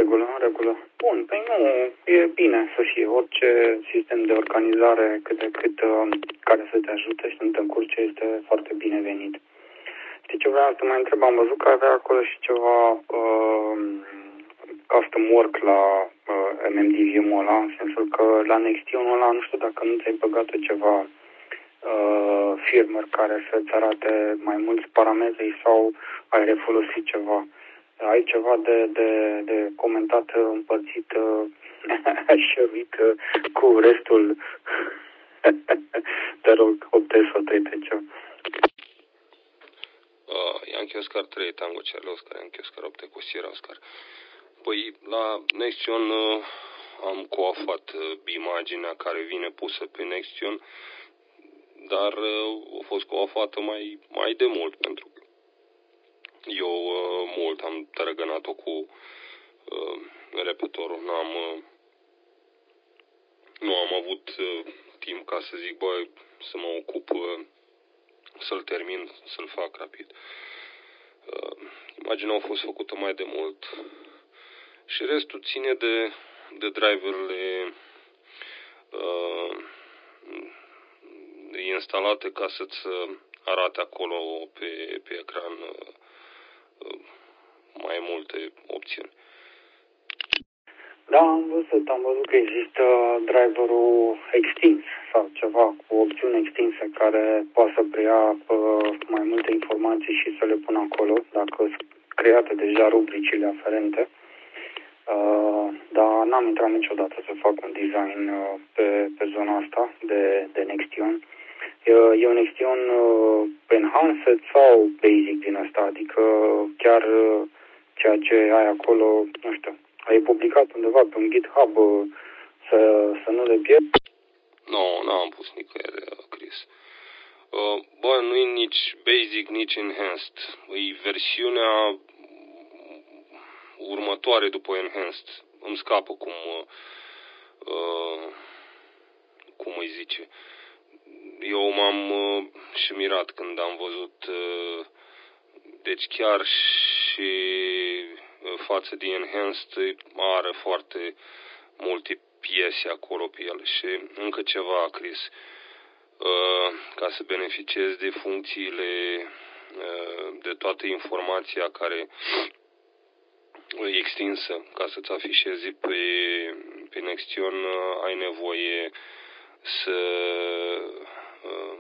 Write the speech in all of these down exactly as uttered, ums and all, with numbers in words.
regulă, în regulă. Bun, păi nu, e bine să fie orice sistem de organizare cât de cât uh, care să te ajute și să nu te încurce este foarte binevenit. Știi ce vreau să mai întreb? Am văzut că avea acolo și ceva uh, custom work la uh, M M D V-ul ăla, în sensul că la Nextion-ul ăla, nu știu dacă nu ți-ai băgat ceva uh, firmware care să-ți arate mai mulți parametri sau ai refolosit ceva. Ai ceva de, de, de comentat, împărțit, șeruit cu restul. Te rog, optez sau trei pe ce? Yankee Oscar trei, Tango Charlie Oscar, Yankee Oscar opt cu Sierra Oscar. Păi, la Nextion am coafat imaginea care vine pusă pe Nextion, dar a fost coafată mai, mai de mult, pentru că eu uh, mult am tărăgănat-o cu uh, repetorul. Nu am, uh, nu am avut uh, timp ca să zic, bă, să mă ocup, uh, să-l termin, să-l fac rapid. Uh, imaginea a fost făcută mai de mult și restul ține de, de driverele uh, instalate ca să-ți arate acolo pe, pe ecran uh, mai multe opțiuni. Da, am văzut, am văzut că există driverul extins sau ceva cu opțiuni extinse care poate să preia uh, mai multe informații și să le pună acolo, dacă sunt create deja rubricile aferente. Uh, dar n-am intrat niciodată să fac un design uh, pe, pe zona asta de, de Nextion. E un Nextion uh, enhanced sau basic din asta, adică chiar uh, ceea ce ai acolo, nu știu, ai publicat undeva pe un GitHub uh, să, să nu le pierd? Nu, no, n-am pus nicăieri, Chris. Uh, bă, nu e nici basic, nici enhanced. E versiunea următoare după enhanced. Îmi scapă cum, uh, cum îi zice. Eu m-am uh, și mirat când am văzut, uh, deci chiar și uh, față de enhanced are foarte multe piese acolo pe el. Și încă ceva, Chris, uh, ca să beneficiezi de funcțiile, uh, de toată informația care e extinsă, ca să-ți afișezi pe, pe Nextion, uh, ai nevoie să uh,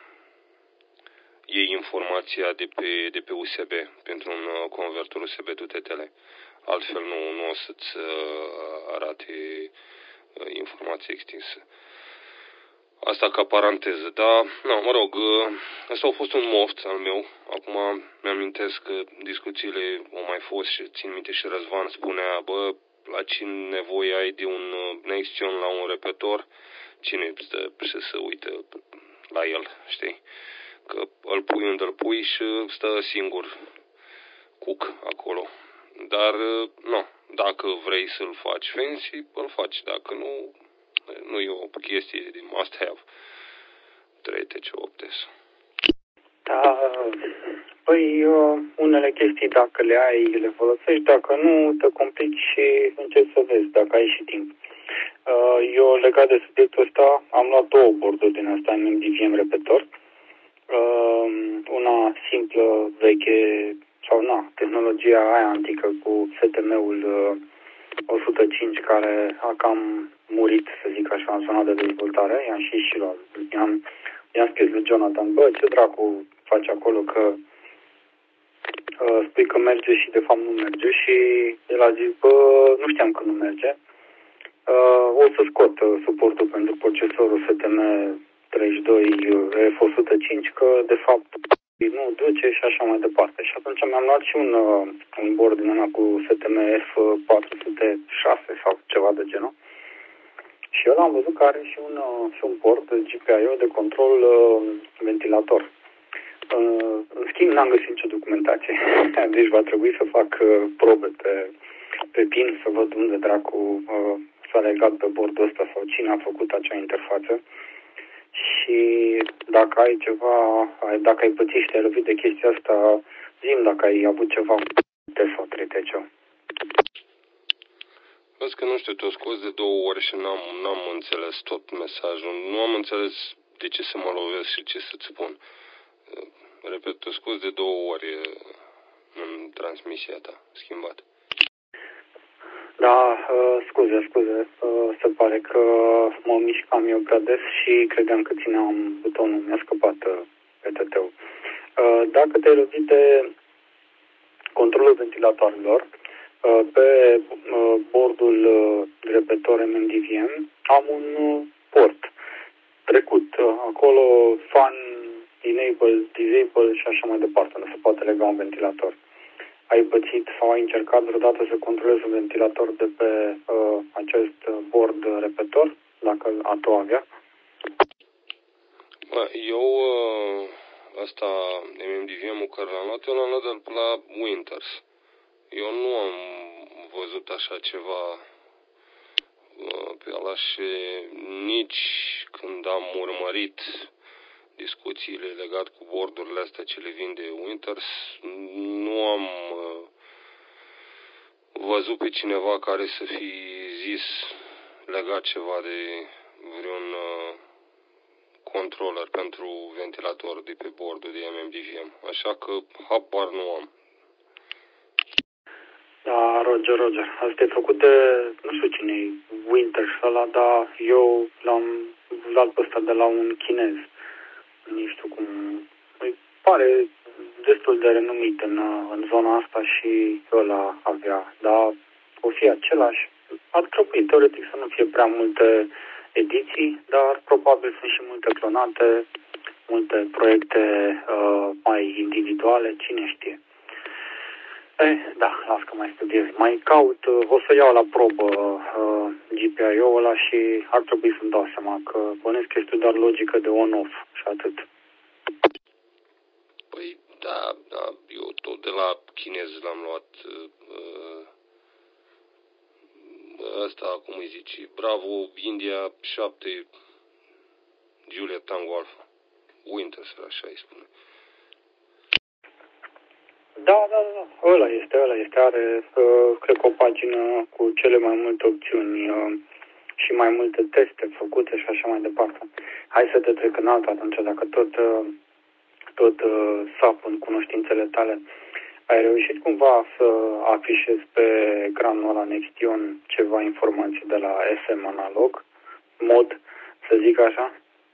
iei informația de pe, de pe U S B pentru un uh, convertor U S B to T T L. Altfel nu, nu o să-ți uh, arate uh, informație extinsă. Asta ca paranteză, dar, nu, mă rog, uh, asta a fost un moft al meu. Acum mi-amintesc că discuțiile au mai fost și țin minte și Răzvan spunea, bă, la cine nevoie ai de un uh, Nextion la un repetor, cine stă să se uită la el, știi? Că îl pui unde îl pui și stă singur cuc acolo. Dar, nu, dacă vrei să-l faci fancy, îl faci. Dacă nu, nu e o chestie de must have. trei T C opt S. Da, păi unele chestii dacă le ai, le folosești, dacă nu, te complici și încerci să vezi dacă ai și timp. Eu, legat de subiectul ăsta, am luat două board-uri din asta în M M D V M repetor. Una simplă, veche, sau na, tehnologia aia antică cu S T M-ul o sută cinci care a cam murit, să zic așa, în zona de dezvoltare. I-am și și luat. I-am, i-am scris lui Jonathan, bă, ce dracu faci acolo, că uh, spui că merge și de fapt nu merge, și el a zis, bă, nu știam că nu merge. Uh, o să scot uh, suportul pentru procesorul S T M treizeci și doi F o sută cinci, că de fapt nu duce și așa mai departe. Și atunci mi-am luat și un, uh, un board din ăla cu S T M F patru sute șase sau ceva de genul. Și eu am văzut că are și un, uh, și un port G P I O de control uh, ventilator. Uh, în schimb, n-am găsit nicio documentație. Deci va trebui să fac uh, probe pe, pe pin, să văd unde dracu uh, s-a legat pe bordul ăsta sau cine a făcut acea interfață. Și dacă ai ceva, dacă ai pățit și te-ai lovit de chestia asta, zi-mi dacă ai avut ceva T sau trei T C. Vezi că nu știu, te-o scos de două ori și n-am, n-am înțeles tot mesajul. Nu am înțeles de ce să mă lovesc și ce să-ți spun. Repet, te-o scos de două ori în transmisia ta, schimbat. Da, uh, scuze, scuze. Uh, se pare că mă mișcam eu prea des și credeam că țineam butonul. Mi-a scăpat uh, P T T-ul. Uh, dacă te-ai lovit de controlul ventilatoarelor, uh, pe uh, bordul uh, repetor M M D V M am un uh, port trecut. Uh, acolo fan, enable, disable și așa mai departe, unde se poate lega un ventilator. Ai pățit sau ai încercat vreodată să controlezi un ventilator de pe uh, acest bord repetor, dacă a tu avea? Bă, eu uh, asta M M D V M-ul care l-am luat, eu l-am luat de la Winters. Eu nu am văzut așa ceva uh, pe ala și nici când am urmărit discuțiile legate cu bordurile astea ce le vin de Winters, nu am uh, văzut pe cineva care să fi zis legat ceva de vreun uh, controller pentru ventilator de pe bordul de M M D V M. Așa că habar nu am. Da, Roger, Roger. Asta e făcut de, nu știu cine-i, Winters ăla, dar eu l-am luat pe ăsta de la un chinez. Nu știu cum, îi pare destul de renumit în, în zona asta și ăla avea, dar o fi același. Ar trebui teoretic să nu fie prea multe ediții, dar probabil sunt și multe clonate, multe proiecte uh, mai individuale, cine știe. Eh, da, las că mai studiez. Mai caut, uh, o să iau la probă uh, G P I O-ul ăla și ar trebui să-mi dau seama că bănesc că este doar logică de on-off și atât. Păi, da, da, eu tot de la chinez l-am luat uh, ăsta, cum îi zici, Bravo, India șapte, Juliet Tango Alpha. Winters, așa îi spune. Da, da, da, ăla este, ăla este, are, uh, cred că o pagină cu cele mai multe opțiuni uh, și mai multe teste făcute și așa mai departe. Hai să te trec în altă atunci, dacă tot, uh, tot uh, sap în cunoștințele tale. Ai reușit cumva să afișezi pe ecranul ăla Nextion ceva informații de la S M analog, mod, să zic așa?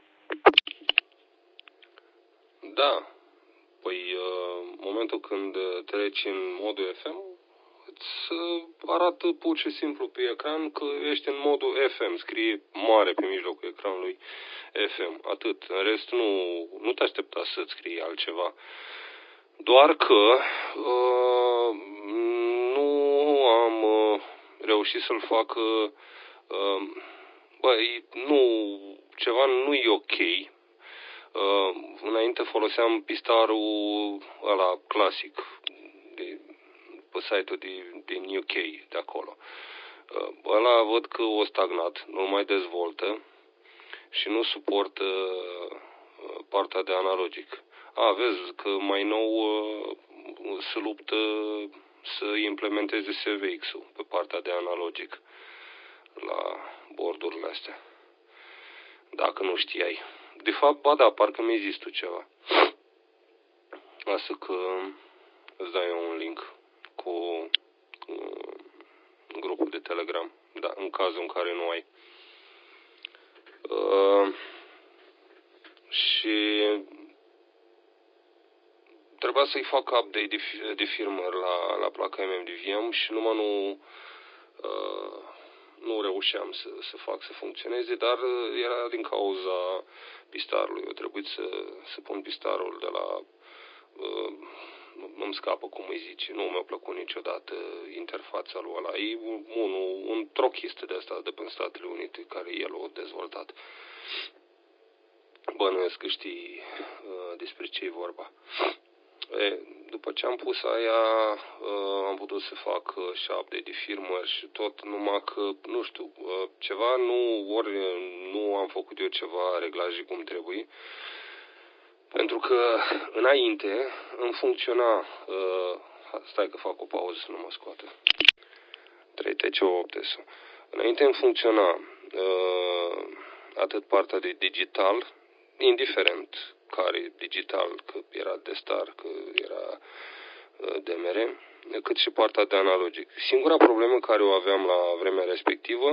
Da. Păi, în momentul când treci în modul F M, îți arată pur și simplu pe ecran că ești în modul F M. Scrie mare pe mijlocul ecranului F M. Atât. În rest, nu, nu te aștepta să-ți scrie altceva. Doar că uh, nu am uh, reușit să-l fac... Uh, băi, nu, ceva nu e ok. Uh, înainte foloseam pistarul ăla clasic de, pe site-ul de, din U K, de acolo. Uh, ăla văd că o stagnat, nu mai dezvoltă și nu suportă uh, partea de analogic. A, vezi că mai nou uh, se luptă să implementeze S V X-ul pe partea de analogic la bordurile astea. Dacă nu știai. De fapt, ba da, parcă mi-ai zis tu ceva. Lasă că îți dai eu un link cu uh, grupul de Telegram. Da, în cazul în care nu ai. Uh, și trebuia să-i fac update de, de firmware la, la placa M M D V M și numai nu uh, nu reușeam să, să fac să funcționeze, dar era din cauza pistarului. Eu trebuie să, să pun pistarul de la... Uh, îmi scapă cum îi zice. Nu mi-a plăcut niciodată interfața lui ăla. E unul, un trochist de ăsta de pe Statele Unite, care el a dezvoltat. Bănuiesc că știi uh, despre ce e vorba. E, după ce am pus aia, uh, am putut să fac uh, și update de firmware și tot, numai că, nu știu, uh, ceva nu, ori nu am făcut eu ceva reglaje cum trebuie, pentru că înainte îmi funcționa, uh, stai că fac o pauză să nu mă scoată. trei T C opt S. Înainte îmi funcționa uh, atât partea de digital, indiferent care digital, că era de star, că era uh, D M R, cât și partea de analogic. Singura problemă care o aveam la vremea respectivă,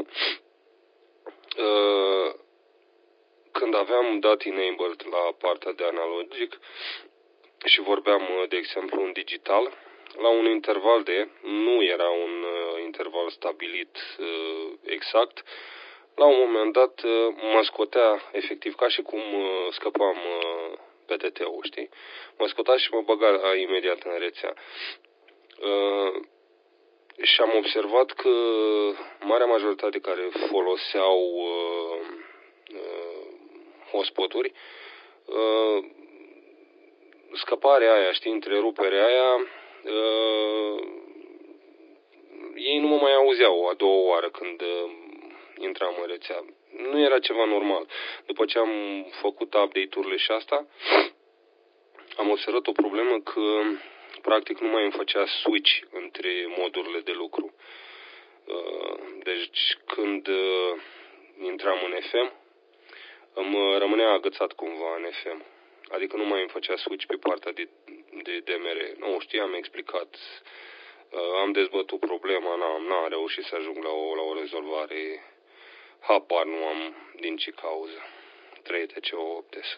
uh, când aveam dat enabled la partea de analogic și vorbeam, de exemplu, în digital, la un interval de, nu era un uh, interval stabilit uh, exact, la un moment dat uh, mă scotea, efectiv, ca și cum uh, scăpam uh, P T T-ul, știi? Mă scotea și mă băga uh, imediat în rețea. Uh, și am observat că marea majoritate care foloseau uh, uh, hotspot-uri, uh, scăparea aia, știi, întreruperea aia, uh, ei nu mă mai auzeau a doua oară când uh, intram în rețea. Nu era ceva normal. După ce am făcut update-urile și asta, am observat o problemă că practic nu mai îmi făcea switch între modurile de lucru. Uh, deci când uh, intram în F M, îmi rămânea agățat cumva în F M. Adică nu mai îmi făcea switch pe partea de, de D M R. Nu știu, am explicat. Uh, am dezbătut problema, n-am, n-am reușit să ajung la o, la o rezolvare. Habar nu am din ce cauză. trei T C opt S.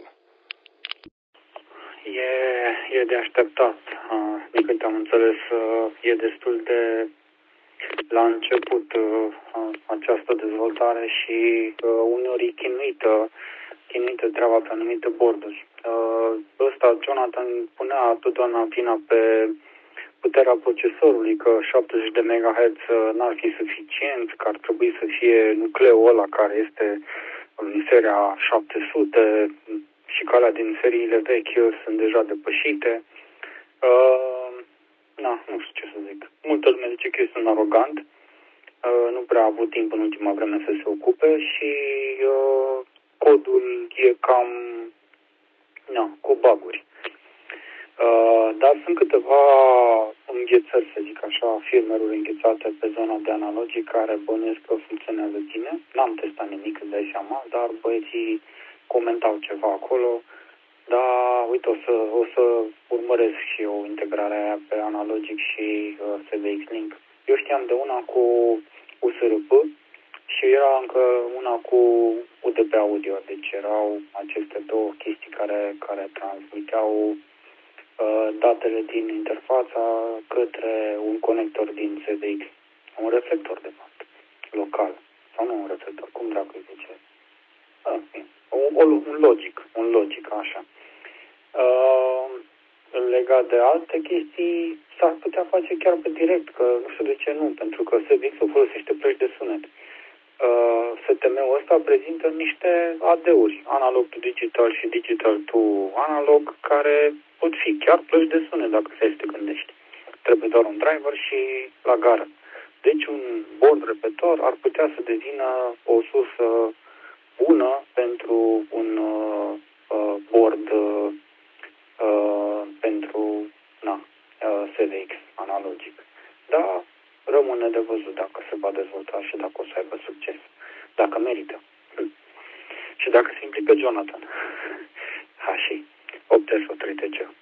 E, e de așteptat. Uh, din câte am înțeles, uh, e destul de la început uh, această dezvoltare și uh, uneori e chinuită, chinuită treaba pe anumite borduri. Uh, ăsta, Jonathan, punea totdeauna vina pe puterea procesorului, că șaptezeci de megahertz n-ar fi suficient, că ar trebui să fie nucleul ăla care este în seria șapte sute și că alea din seriile vechi sunt deja depășite. Uh, na, nu știu ce să zic. Multă lume zice că este un arogant. Uh, nu prea a avut timp în ultima vreme să se ocupe și uh, codul e cam na, cu bug-uri. Uh, dar sunt câteva înghețări, să zic așa, firmware-uri înghețate pe zona de analogic care bănuiesc că funcționează bine. N-am testat nimic, îți dai seama, dar băieții comentau ceva acolo. Dar, uite, o să, o să urmăresc și eu integrarea aia pe analogic și uh, S V X Link. Eu știam de una cu U S R P și era încă una cu U D P audio, deci erau aceste două chestii care, care transmiteau uh, datele din interfața către un conector din S V X. Un reflector, de fapt, local. Sau nu un reflector, cum dracu îi zice? Ah, un, un logic, un logic, așa. Uh, legat de alte chestii, s-ar putea face chiar pe direct, că nu știu de ce nu, pentru că S V X-ul folosește plăci de sunet. Uh, S T M-ul ăsta prezintă niște A D-uri, analog to digital și digital to analog, care pot fi chiar plăci de sunet, dacă stai să te gândești. Trebuie doar un driver și la gară. Deci un board repetor ar putea să devină o sursă bună pentru un uh, uh, board uh, uh, pentru na, uh, S V X analogic. Dar rămâne de văzut dacă se va dezvolta și dacă o să aibă succes. Dacă merită. Hm. Și dacă se implică Jonathan. Ha, și opt S trei T C.